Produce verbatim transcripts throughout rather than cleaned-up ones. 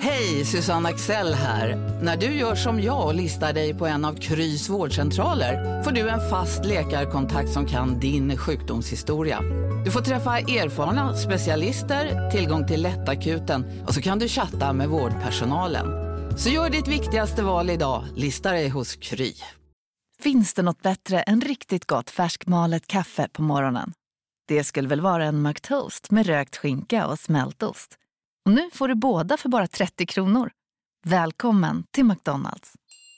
Hej, Susanne Axel här. När du gör som jag och listar dig på en av Krys vårdcentraler får du en fast läkarkontakt som kan din sjukdomshistoria. Du får träffa erfarna specialister, tillgång till lättakuten och så kan du chatta med vårdpersonalen. Så gör ditt viktigaste val idag, lista dig hos Kry. Finns det något bättre än riktigt gott färskmalet kaffe på morgonen? Det skulle väl vara en McToast med rökt skinka och smältost. Och nu får du båda för bara trettio kronor. Välkommen till McDonald's.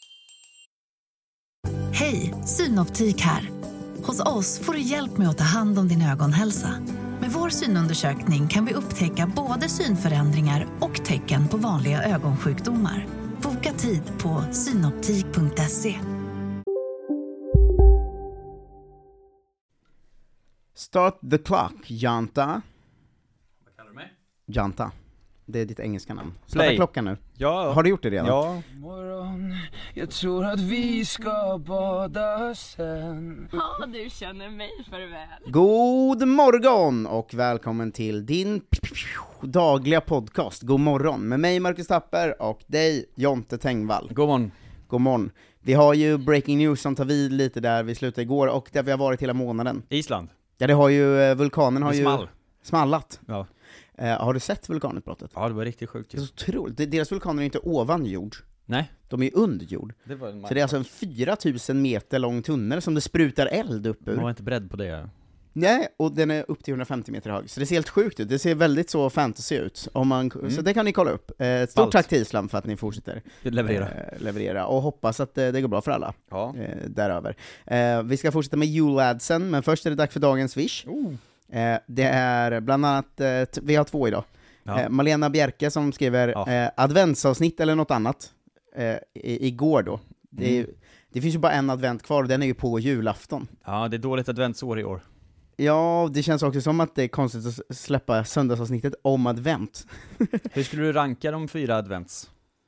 Hej, Synoptik här. Hos oss får du hjälp med att ta hand om din ögonhälsa. Med vår synundersökning kan vi upptäcka både synförändringar och tecken på vanliga ögonsjukdomar. Boka tid på synoptik punkt se. Start the clock, Janta. Vad kallar du mig? Janta. Det är ditt engelska namn. Starta Play. klockan nu. Ja. Har du gjort det redan? Ja. Morgon, jag tror att vi ska bada sen. Ja, du känner mig för väl. God morgon och välkommen till din dagliga podcast. God morgon med mig Marcus Tapper och dig Jonte Tengvall. God morgon. God morgon. Vi har ju breaking news som tar vid lite där vi slutade igår och där vi har varit hela månaden. Island. Ja, det har ju, vulkanen har Det ju small. smallat. Ja. Uh, har du sett vulkanutbrottet? Ja, det var riktigt sjukt. Det är så otroligt. Deras vulkaner är inte ovan jord. Nej. De är ju under jord. Det var en Så det är alltså en fyra tusen meter lång tunnel som det sprutar eld upp ur. Man var inte beredd på det. Nej, och den är upp till hundrafemtio meter hög. Så det ser helt sjukt ut. Det ser väldigt så fantasy ut. Om man, mm. Så det kan ni kolla upp. Eh, stort Ballt. tack till Island för att ni fortsätter leverera. Eh, leverera. Och hoppas att eh, det går bra för alla Ja. eh, däröver. Eh, vi ska fortsätta med juladsen, men först är det dags för dagens Swish. Oh. Eh, det är bland annat, eh, t- vi har två idag. Ja. Eh, Malena Bjerke som skriver Ja. eh, adventsavsnitt eller något annat eh, i, igår då. Det, är, Mm. det finns ju bara en advent kvar och den är ju på julafton. Ja, det är dåligt adventsår i år. Ja, det känns också som att det är konstigt att släppa söndagsavsnittet om advent. Hur skulle du ranka de fyra advents?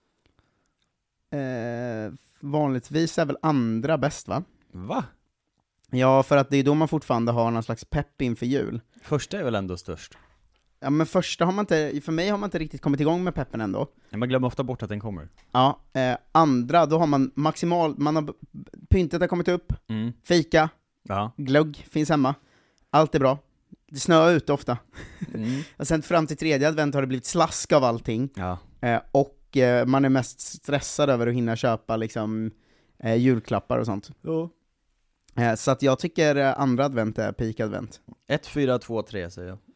eh, vanligtvis är väl andra bäst, va? Va? Ja, för att det är då man fortfarande har någon slags pepp inför jul. Första är väl ändå störst? Ja, men första har man inte, för mig har man inte riktigt kommit igång med peppen ändå. Man glömmer ofta bort att den kommer. Ja, eh, andra, då har man maximal, man har b- pyntet har kommit upp, Mm. fika, Ja. glögg finns hemma. Allt är bra. Det snöar ute ofta. Mm. Och sen fram till tredje advent har det blivit slask av allting. Ja. Eh, och eh, man är mest stressad över att hinna köpa liksom eh, julklappar och sånt. Ja. Eh, så att jag tycker eh, andra advent är peak advent. Ett, fyra, två, tre säger jag.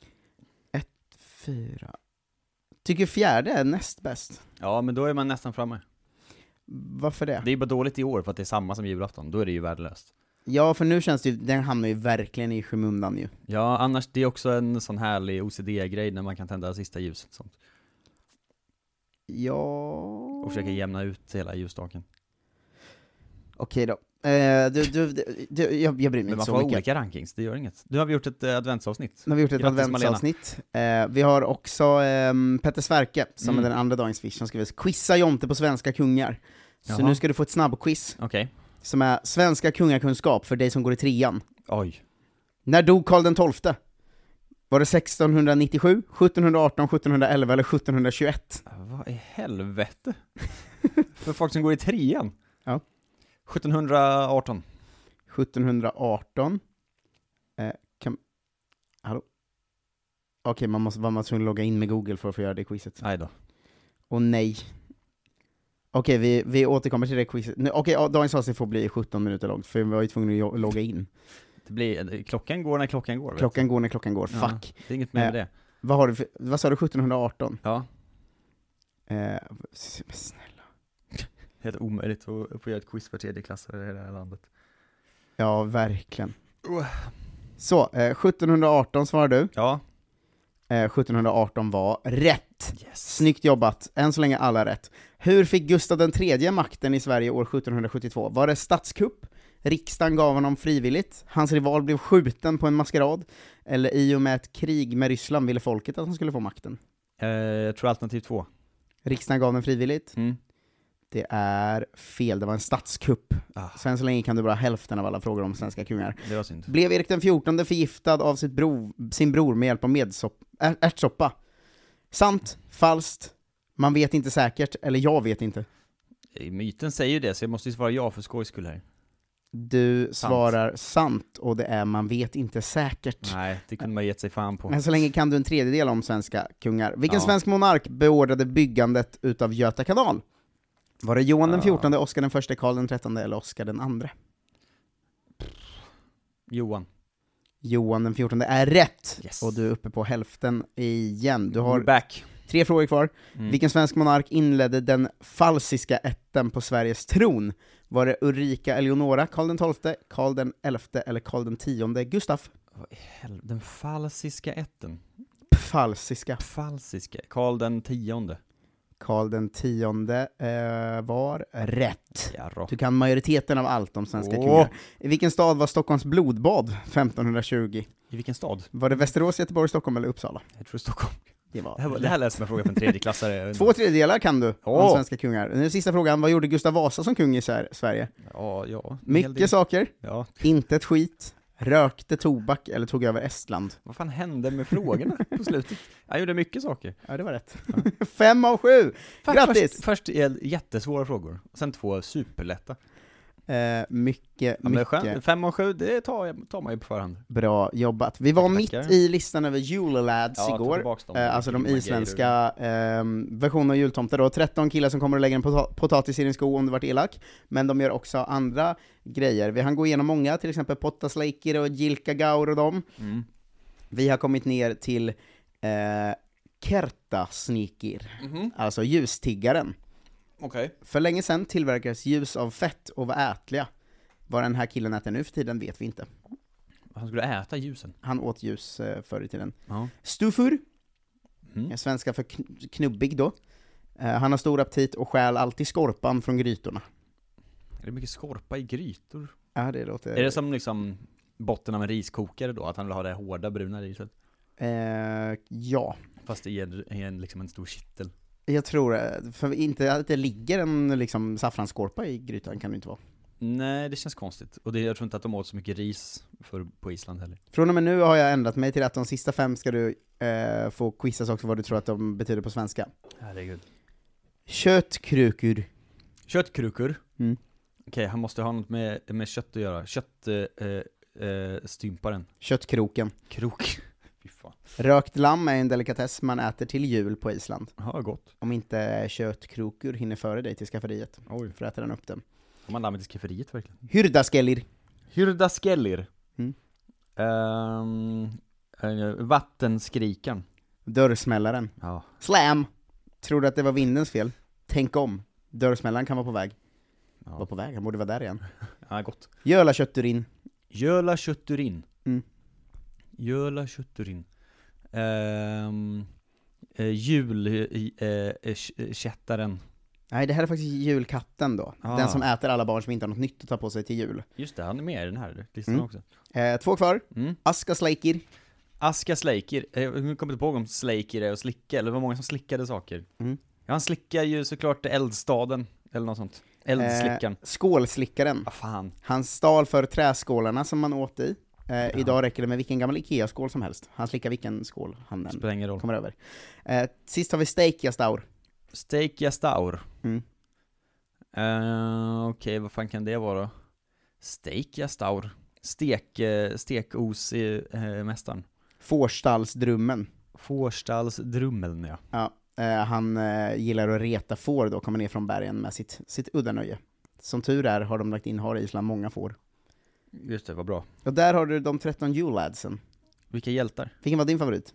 Fyra. Tycker fjärde är näst bäst. Ja, men då är man nästan framme. Varför det? Det är bara dåligt i år för att det är samma som julafton. Då är det ju värdelöst. Ja, för nu känns det ju, den hamnar ju verkligen i skymundan ju. Ja, annars det är också en sån härlig O C D-grej när man kan tända sista ljuset och sånt. Ja... Och försöka jämna ut hela ljusstaken. Okej då. Eh, du, du, du, du, jag, jag bryr mig Men inte man så får ha mycket. olika rankings, det gör inget. Nu har vi gjort ett eh, adventsavsnitt. Nu har vi gjort ett Grattis, adventsavsnitt. Eh, vi har också eh, Petter Sverke, som Mm. är den andra dagens fish, som skriver quizza Jonte på svenska kungar. Så Jaha. nu ska du få ett snabbquiz, Okej. som är svenska kungakunskap för dig som går i trean. Oj. När dog Karl den tolfte? Var det sextonhundranittiosju, sjuttonhundraarton, sjuttonhundraelva eller sjuttonhundratjugoett? Vad i helvete? För folk som går i trean? Ja. sjuttonhundraarton. sjuttonhundraarton. Eh, kan... Hallå? Okej, man måste vara tvungen att logga in med Google för att få göra det quizet. Nej då. Och nej. Okej, vi, vi återkommer till det quizet. Nu, Okej, ja, dagens avsnitt får bli sjutton minuter långt, för vi var ju tvungna att jo- logga in. Det blir, klockan går när klockan går. vet Klockan går när klockan går, du. Ja, fuck. det är inget mer med Eh. det. Vad, har du för, vad sa du, sjuttonhundraarton? Ja. Eh, s- snälla. Helt omöjligt att få göra ett quiz för tredje klass i det här landet. Ja, verkligen. Oh. Så, eh, sjuttonhundraarton svarar du. Ja. Eh, sjuttonhundraarton var rätt. Yes. Snyggt jobbat, än så länge alla rätt. Hur fick Gustav den tredje makten i Sverige år sjuttonhundrasjuttiotvå? Var det statskupp? Riksdagen gav honom frivilligt? Hans rival blev skjuten på en maskerad? Eller i och med ett krig med Ryssland ville folket att han skulle få makten? Eh, jag tror alternativ två. Riksdagen gav den frivilligt? Mm. Det är fel, det var en statskupp. Ah, Så än så länge kan du bara hälften av alla frågor om svenska kungar. det var synd. Blev Erik den fjortonde förgiftad av sitt bro, sin bror med hjälp av medsopp, är, ärtsoppa? Sant, falskt, Man vet inte säkert, eller jag vet inte. Myten säger ju det, så jag måste ju svara ja för skojs skull här. Du Sant. svarar sant, och det är man vet inte säkert. Nej, det kunde man gett sig fan på. Men så länge kan du en tredjedel om svenska kungar. Vilken Ja. svensk monark beordrade byggandet utav Göta kanal? Var det Johan den Ja. fjortonde, Oscar den förste, Karl den trettonde eller Oscar den andre? Johan. Johan den fjortonde är rätt, Yes. och du är uppe på hälften igen. Du har We're back. tre frågor kvar. Mm. Vilken svensk monark inledde den falsiska ätten på Sveriges tron? Var det Ulrika Eleonora, Karl den tolfte, Karl den elfte eller Karl den tionde Gustaf? Hel- Den falsiska ätten. Falsiska. Falsiska. Karl den tionde. Karl den tionde eh, var rätt. Jarrå. Du kan majoriteten av allt om svenska Åh. kungar. I vilken stad var Stockholms blodbad femtonhundratjugo? I vilken stad? Var det Västerås, Göteborg, Stockholm eller Uppsala? Jag tror Stockholm. Det var Det här, var- det här läser man fråga för en tredjeklassare. Två tredjedelar kan du om Åh. svenska kungar. Den sista frågan, vad gjorde Gustav Vasa som kung i Sver- Sverige? Ja, ja. en hel del. Mycket saker, Ja. inte ett skit, rökte tobak eller tog över Estland. Vad fan hände med frågorna på slutet? Jag gjorde mycket saker. Ja, det var rätt. Fem av sju! Grattis! Först, först är jättesvåra frågor, sen två superlätta. Eh, mycket, Ja, men det är mycket skönt. Fem och sju, det tar, jag, tar man ju på förhand. bra jobbat. Vi var Tack, mitt tackar. i listan över julelads Ja, ta igår. tillbaks dem. Eh, alltså de Grymma isländska eh, versionerna av jultomtar då. tretton killar som kommer och lägger en pota- potatis i din sko om du varit elak. Men de gör också andra grejer. Vi hann gå igenom många, till exempel Pottasleikir och Jilka Gaur och dem. Mm. Vi har kommit ner till eh, Kertasnikir, Mhm. alltså ljustiggaren. Okej. För länge sedan tillverkades ljus av fett och var ätliga. Vad den här killen äter nu för tiden vet vi inte. Han skulle äta ljusen. Han åt ljus eh, förr i tiden. Ja. Stufur, Mm. är svenska för kn- knubbig då. Eh, han har stor aptit och stjäl alltid skorpan från grytorna. Är det mycket skorpa i grytor? Ja, det låter... Är det som liksom botten av en riskokare då? Att han vill ha det hårda bruna riset? Eh, ja, Fast i en, i en, liksom en stor kittel. jag tror det. För inte att det ligger en liksom, saffransskorpa i grytan kan det inte vara. Nej, det känns konstigt. Och det, jag tror inte att de åt så mycket ris för, på Island heller. Från och med nu har jag ändrat mig till att de sista fem ska du eh, få quizas också vad du tror att de betyder på svenska. Herregud. Köttkrukor. Köttkrukor. Mm. Okej, han måste ha något med, med kött att göra. Köttstymparen. Eh, eh, stymparen. Köttkroken. Krok. Fy fan. Rökt lamm är en delikatess man äter till jul på Island. Ja, gott. Om inte köttkrokor hinner före dig till skafferiet. Oj. För att äta den upp den. Har man lammet i skafferiet verkligen? Hyrdaskellir. Hyrdaskellir. Mm. Um, uh, vattenskrikan. Dörrsmällaren. Ja. Slam! Tror du att det var vindens fel? Tänk om. Dörrsmällaren kan vara på väg. Ja, Var på väg, han borde vara där igen. ja gott. Jöla kötturin. Jöla kötturin. Mm. Jöla kötturin. Um, uh, jul... Uh, uh, kättaren. Nej, det här är faktiskt julkatten då. Ah. Den som äter alla barn som inte har något nytt att ta på sig till jul. Just det, han är med i den här listan Mm. också. Eh, två kvar. Mm. Aska Sleikir. Aska Sleikir. Eh, Jag kommer inte ihåg om Sleikir är att slicka, eller det var många som slickade saker. Mm. Ja, han slickar ju såklart eldstaden, eller något sånt. Eldslickan. Eh, skålslickaren. Vad fan. Han stal för träskålarna som man åt i. Eh, idag räcker det med vilken gammal Ikea-skål som helst. Han slickar vilken skål han än Spelar ingen roll. kommer över. Eh, sist har vi Steikjastaur. Steikjastaur. Mm. Uh, Okej, vad fan kan det vara då? Steikjastaur. Stek, uh, stekos i uh, mästaren. Fårstallsdrummen. Fårstallsdrummeln, ja. Ja, eh, han eh, gillar att reta får då, kommer ner från bergen med sitt, sitt uddanöje. Som tur är har de lagt in, har i Island många får. Just det, vad bra. Och där har du de tretton juladsen. Vilka hjältar. Vilken var din favorit?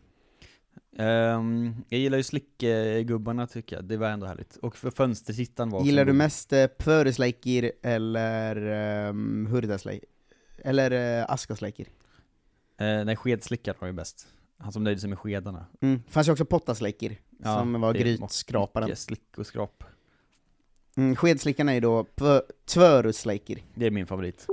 Um, jag gillar ju slickgubbarna tycker jag, det var ändå härligt. Och för fönstertittan var också Gillar en du god. mest eh, Pöresleikir eller um, Hurdasleikir? Eller eh, Askasleikir? Uh, nej, skedslickaren var ju bäst. Han som nöjde sig med skedarna. Mm. Fanns ju också Pottasleikir, Ja, som var det är grytskraparen. mycket slick och skrap. Mm, skedslickarna är då pö- Tvörusleikir. Det är min favorit.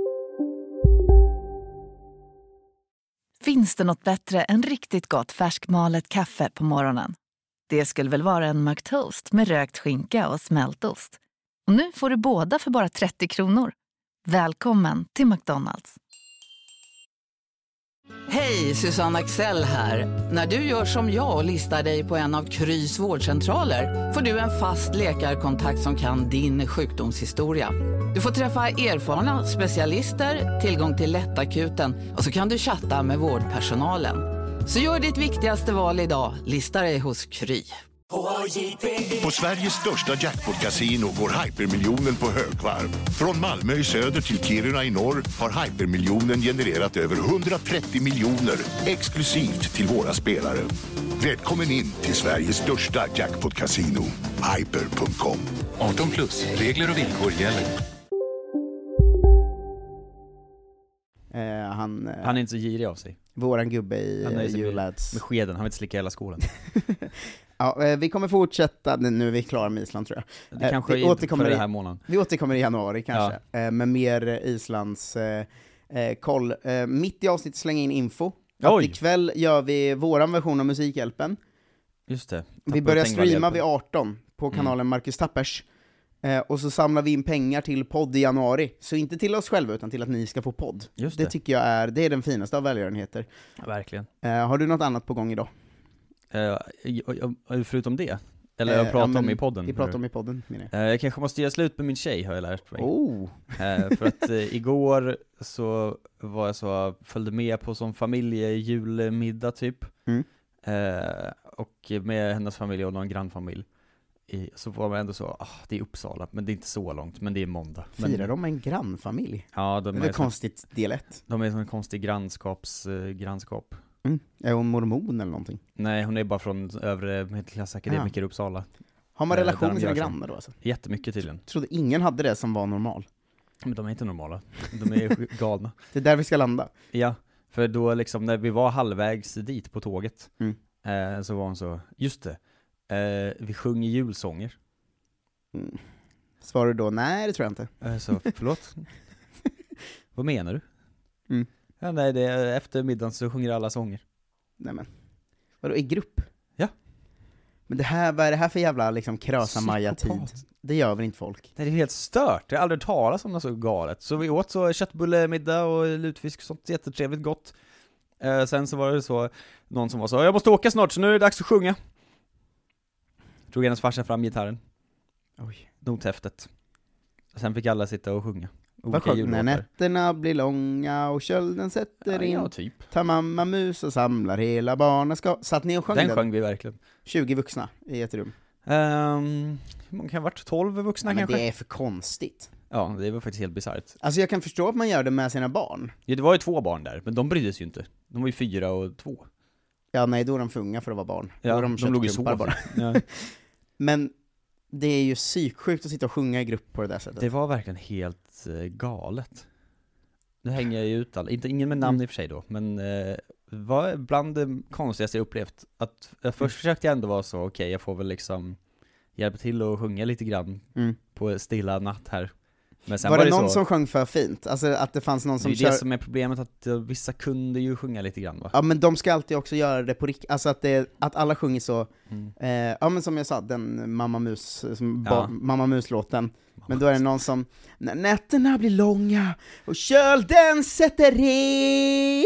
Finns det något bättre än riktigt gott färskmalet kaffe på morgonen? Det skulle väl vara en McToast med rökt skinka och smältost. Och nu får du båda för bara trettio kronor. Välkommen till McDonald's. Hej, Susanne Axel här. När du gör som jag och listar dig på en av Krys vårdcentraler får du en fast läkarkontakt som kan din sjukdomshistoria. Du får träffa erfarna specialister, tillgång till lättakuten och så kan du chatta med vårdpersonalen. Så gör ditt viktigaste val idag, lista dig hos Kry. På Sveriges största jackpot-casino går hypermiljonen på högvarv. Från Malmö i söder till Kiruna i norr har hypermiljonen genererat över hundratrettio miljoner exklusivt till våra spelare. Välkommen in till Sveriges största jackpot-casino, hyper punkt com. arton plus, regler och villkor gäller. Eh, han, eh, Han är inte så girig av sig. våran gubbe i Han är uh, så You med, Lads. med skeden, han vill inte slicka hela skålen. Ja, eh, vi kommer fortsätta, nu är vi klara med Island tror jag. Det Eh, kanske vi inte återkommer för i- den här månaden. Vi återkommer i januari kanske, eh, med mer eh, Islands eh, eh, koll. Eh, mitt i avsnittet slänga in info. Att Oj. ikväll gör vi våran version av Musikhjälpen. Just det. Vi Tappa börjar Tengvall streama hjälpen. vid arton på kanalen Marcus Tappers. Eh, och så samlar vi in pengar till podd i januari. Så inte till oss själva utan till att ni ska få podd. Just Det det. tycker jag är, det är den finaste av välgörenheter. Ja, verkligen. Eh, har du något annat på gång idag? Uh, förutom det? Eller Eh, jag pratar ja, men om i podden. Vi pratar om i podden, menar jag. Uh, jag kanske måste göra slut med min tjej, har jag lärt mig. Oh! Uh, för att uh, igår så var jag så, följde med på som familjejulmiddag typ. Mm. Uh, och med hennes familj och någon grannfamilj. I, så var man ändå så, ah, det är Uppsala, men det är inte så långt, men det är måndag. Men, Firar de med en grannfamilj? ja, de Det är, är som, konstigt del ett. de är som en konstig grannskaps, uh, grannskap. Mm. Är hon mormon eller någonting? Nej, hon är bara från övre medelklassakademiker i Uppsala. Har man Eh, relation där med de sina gör så. grannar då alltså? Jättemycket tydligen. Trodde ingen hade det som var normal. Men de är inte normala. De är galna. Det är där vi ska landa. Ja, för då liksom när vi var halvvägs dit på tåget Mm. eh, så var hon så, just det, eh, vi sjunger julsånger. Mm. Svarar du då, nej det tror jag inte. Eh, så, förlåt? Vad menar du? Mm. Ja, nej, det är, efter middagen så sjunger alla sånger. Nej men, vadå, i grupp? Ja. Men det här, vad är det här för jävla liksom krösa-maja-tid? Psykopat. Det gör väl inte folk? Nej, det är helt stört. Jag har aldrig talat om något så galet. Så vi åt så köttbullemiddag och lutfisk och sånt, jättetrevligt gott. Eh, sen så var det så, någon som var så, jag måste åka snart så nu är det dags att sjunga. Drog hennes farsa fram gitarren. Oj. Nothäftet. Sen fick alla sitta och sjunga. Vad Olika sjöng? När jullåtar. nätterna blir långa och kölden sätter Ja, in. ja, typ. Tar mamma mus och samlar hela barnen ska... Satt ni och sjöng den? Den sjöng vi verkligen. tjugo vuxna i ett rum. Um, hur många kan det ha varit? tolv vuxna Ja, men kanske? det är för konstigt. Ja, det var faktiskt helt bisarrt. Alltså jag kan förstå att man gör det med sina barn. Ja, det var ju två barn där, men de brydde sig ju inte. De var ju fyra och två. Ja, nej, då är de för unga för att vara barn. Ja, då är de, de låg ju köttklumpar så. bara. Ja. Men det är ju psyksjukt att sitta och sjunga i grupp på det där sättet. Det var verkligen helt uh, galet. Nu hänger jag ju ut alla, inte ingen med namn Mm. i och för sig då, men uh, var bland det konstigaste jag upplevt. Att uh, först försökte jag ändå vara så, okej, okay, jag får väl liksom hjälpa till och sjunga lite grann Mm. på stilla natt här. Men sen var, var det det någon så, som sjöng för fint? Alltså att det fanns någon det är som ju kör... det som är problemet, att uh, vissa kunde ju sjunga lite grann va? Ja, men de ska alltid också göra det på riktigt. Alltså att, det, att alla sjunger så... Mm. Eh, ja men som jag sa, den Mamma Mus, som Ja. ba, Mamma Mus-låten. Men då är det någon som, när nätterna blir långa och kölden sätter in,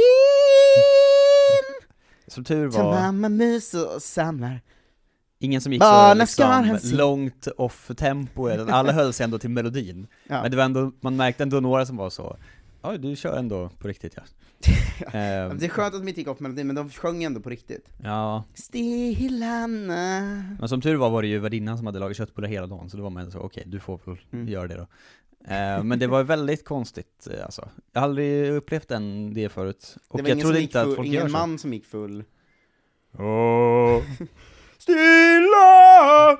Som tur tar var, Mamma Mus och samlar. ingen som gick Barnen så ska ha liksom, sin- långt off tempo, eller alla höll sig ändå till melodin. Ja. Men det var ändå, man märkte ändå några som var så, ja du kör ändå på riktigt ja. Ehm, Det är skönt att de inte gick upp melodin, men de sjöng ändå på riktigt. ja, Stillanna. men som tur var var det ju värdinnan som hade lagat köttbullar hela dagen, så då var man ändå så, okej du får väl Mm. göra det då. Ehm, men det var väldigt konstigt eh, alltså. Jag har aldrig upplevt den, det förut. Och Det var jag ingen, trodde som gick inte att full, folk ingen gör så. man som gick full. Åh. Stilla!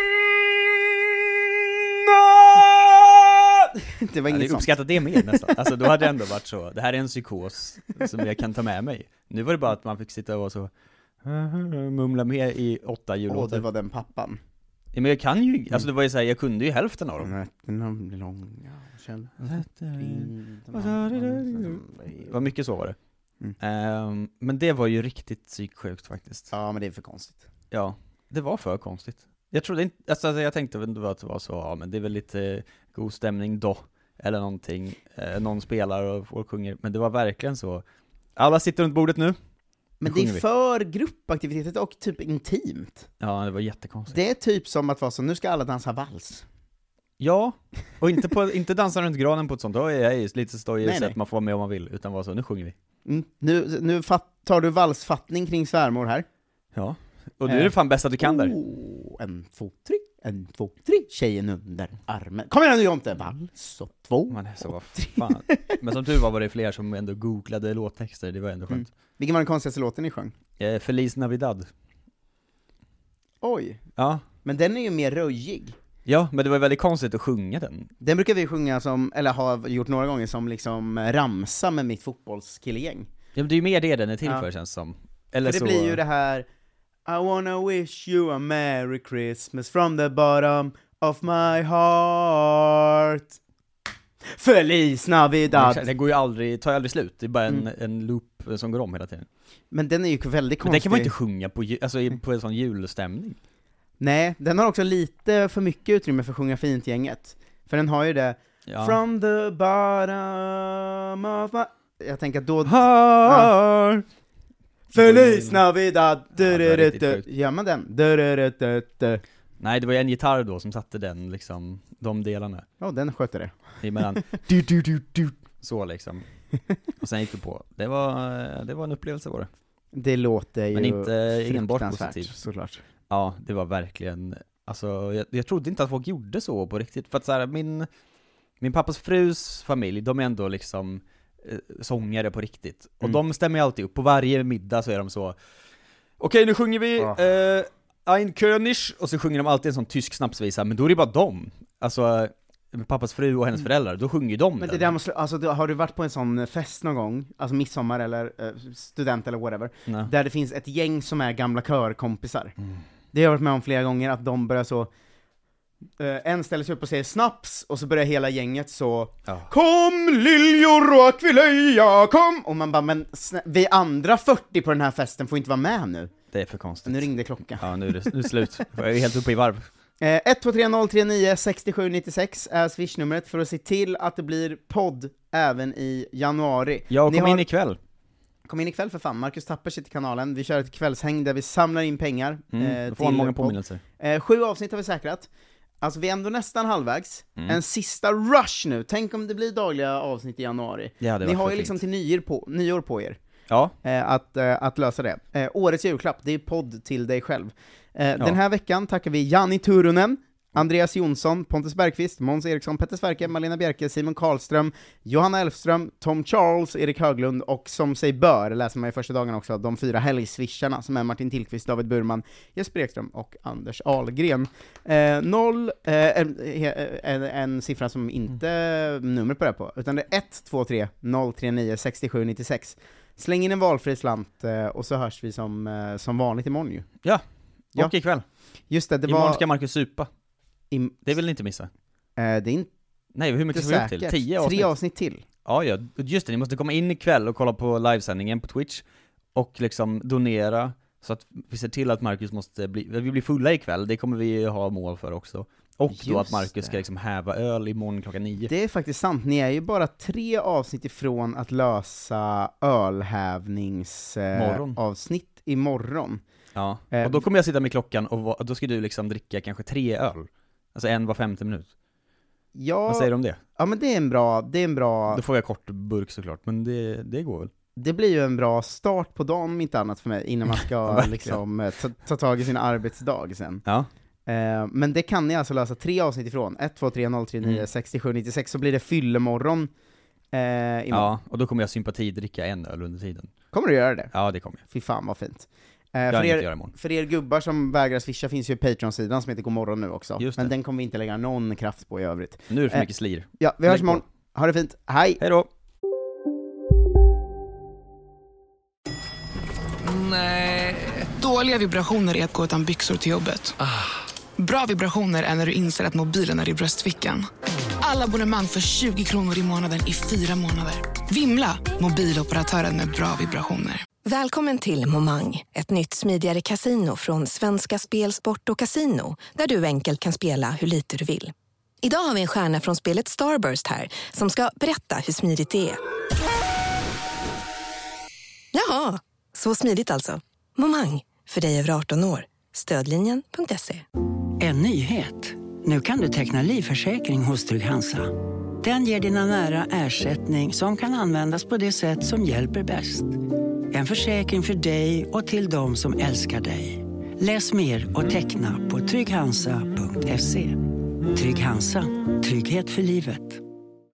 Det var Jag inget hade sånt. uppskattat det mer nästan. Alltså då hade det ändå varit så, det här är en psykos som jag kan ta med mig. Nu var det bara att man fick sitta och vara så mumla med i åtta Åh, jullåtar. det var den pappan. Ja, men jag kan ju, alltså det var ju såhär, jag kunde ju hälften av dem. Nätterna blir långa och kölden sätter in. Det var mycket så var det. Mm. Ehm, men det var ju riktigt psyksjukt faktiskt. Ja, men det är för konstigt. Ja, det var för konstigt. Jag trodde inte, alltså jag tänkte väl att det var så, ja men det är väl lite god stämning då, eller någonting, eh, någon spelar och folk sjunger, men det var verkligen så, Alla sitter runt bordet nu. Men det är för gruppaktivitet och typ intimt. Ja, det var jättekonstigt. Det är typ som att vara så, nu ska alla dansa vals. Ja, och inte, på, inte dansa runt granen på ett sånt. Då är jag lite stojig så nej. att man får vara med om man vill. Utan vara så, nu sjunger vi. Mm. Nu, nu fatt, tar du valsfattning kring svärmor här. Ja, och nu är det fan bäst att du kan där. Oh, en, två, tre, en, två, tre, tjejen under armen. Kom igen nu Jonte, vals och två. Man är så, vad fan. Men som tur var var det fler som ändå googlade låttexter, det var ändå skönt. Mm. Vilken var den konstigaste låten ni sjöng? Eh, Feliz Navidad. Oj, Ja. men den är ju mer röjig. Ja, men det var väldigt konstigt att sjunga den. Den brukar vi sjunga som, eller har gjort några gånger som liksom ramsa med mitt fotbollskillegäng. Ja, men det är ju mer det den är till Ja. för, känns som. Eller För det så... blir ju det här I wanna wish you a merry Christmas from the bottom of my heart. Feliz Navidad. Den går ju aldrig, tar ju aldrig slut. Det är bara en, Mm. en loop som går om hela tiden. Men den är ju väldigt konstig. Men den kan man inte sjunga på, ju- alltså, i- på en sån julstämning. Nej, den har också lite för mycket utrymme för att sjunga fint-gänget. För den har ju det Ja. From the bottom of my... Jag tänker att då... Har... Feliz Navidad. Ja, det var riktigt sjukt. Gör man den? Du-du-du-du-du. Nej, det var ju en gitarr då som satte den, liksom, de delarna. Ja, den sköter det. Emellan. du, du, du, du. Så liksom. Och sen gick det på. Det var, det var en upplevelse var det. Det låter ju Men inte enbart fruktansvärt, positivt. såklart. Ja, det var verkligen, alltså jag, jag trodde inte att folk gjorde så på riktigt. För att så här, min, min pappas frus familj, de är ändå liksom eh, sångare på riktigt. Och Mm. de stämmer ju alltid upp, på varje middag så är de så, okej nu sjunger vi Ah. eh, Ein König, och så sjunger de alltid en sån tysk snapsvisa, men då är det bara dem. Alltså, med pappas fru och hennes föräldrar, då sjunger ju de Men det den. där måste, alltså, du- har du varit på en sån fest någon gång, alltså midsommar eller eh, student eller whatever, Nej. där det finns ett gäng som är gamla körkompisar? Mm. Det har jag varit med om flera gånger, att de börjar så, eh, en ställer sig upp och säger snaps, och så börjar hela gänget så Ja. Kom liljor och akvileja, kom! Och man bara, men snä- vi andra fyrtio på den här festen får inte vara med nu. Det är för konstigt. Nu ringde klockan. Ja, nu är det, nu är det slut. Jag är helt uppe i varv. Eh, ett två tre noll tre nio sex sju nio sex är swishnumret för att se till att det blir podd även i januari. Jag Ni kom har- in ikväll. Kom in ikväll för fan, Marcus Tapper sitter i kanalen, vi kör ett kvällshäng där vi samlar in pengar. Mm, eh, då får man många podd. påminnelser. Eh, sju avsnitt har vi säkrat. Alltså vi är ändå nästan halvvägs. Mm. En sista rush nu, tänk om det blir dagliga avsnitt i januari. Ja, det Ni var har för ju liksom fint. till nyår på, nyår på er. Ja, Eh, att, eh, att lösa det. Eh, årets julklapp, det är podd till dig själv. Eh, Den här veckan tackar vi Jani Turunen, Andreas Jonsson, Pontus Bergqvist, Måns Eriksson, Petter Sverke, Malena Bjerke, Simon Karlström, Johanna Elfström, Tom Charles, Erik Höglund och som sig bör, läser man i första dagen också, de fyra helgswisharna som är Martin Tillqvist, David Burman, Jesper Ekström och Anders Ahlgren. Eh, noll, eh, en, en, en siffra som inte mm. nummer på det på, utan det är ett två tre noll tre nio sex sju nio sex. Släng in en valfri slant eh, och så hörs vi som, eh, som vanligt imorgon ju. ja. Ja. Och ikväll. Just det, det Imorgon var... ska Marcus supa. Im- Det vill ni inte missa. eh, det är inte Nej, hur mycket ska vi upp till? säkert. Tio avsnitt? Tre avsnitt till. Ja, ja, just det, ni måste komma in ikväll och kolla på livesändningen på Twitch och liksom donera så att vi ser till att Marcus måste bli, vi blir fulla ikväll, det kommer vi ha mål för också. Och då Just att Marcus det. ska liksom häva öl imorgon klockan nio. Det är faktiskt sant, ni är ju bara tre avsnitt ifrån att lösa ölhävnings eh, Morgon. avsnitt imorgon. Ja, Eh, och då kommer jag sitta med klockan och va- då ska du liksom dricka kanske tre öl. Alltså en var femte minut. Ja, Vad säger du om det? ja men det är en bra, det är en bra, Då får jag kort burk såklart, men det, det går väl. det blir ju en bra start på dagen om inte annat för mig, innan man ska Verkligen. liksom eh, ta, ta tag i sin arbetsdag sen. Ja, Eh, men det kan ni alltså lösa tre avsnitt ifrån, ett två tre noll tre nio Mm. sex sju nio sex, så blir det fyllemorgon eh, imorgon. ja, och då kommer jag sympatidricka en öl under tiden. Kommer du göra det? Ja, det kommer jag. Fy fan vad fint. Eh, Jag för, har inget att er, göra imorgon. för er gubbar som vägrar swisha finns ju Patreon-sidan som heter Godmorgon nu också, Just men det. den kommer vi inte lägga någon kraft på i övrigt. Nu är det för Eh, mycket slir. Ja, vi hörs Lägg på. imorgon. Ha det fint. Hej! Hej då! Nej. Dåliga vibrationer är att gå utan byxor till jobbet. Bra vibrationer är när du inser att mobilen är i bröstfickan. Alla abonnemang för tjugo kronor i månaden i fyra månader. Vimla! Mobiloperatören med bra vibrationer. Välkommen till Momang, ett nytt smidigare casino från Svenska Spel, Sport och Casino, där du enkelt kan spela hur lite du vill. Idag har vi en stjärna från spelet Starburst här, som ska berätta hur smidigt det är. Jaha, så smidigt alltså. Momang, för dig över arton år. Stödlinjen punkt se. En nyhet. Nu kan du teckna livförsäkring hos Trygg-Hansa. Den ger dina nära ersättning som kan användas på det sätt som hjälper bäst. En försäkring för dig och till de som älskar dig. Läs mer och teckna på trygg hansa punkt se. Trygg-Hansa. Trygghet för livet.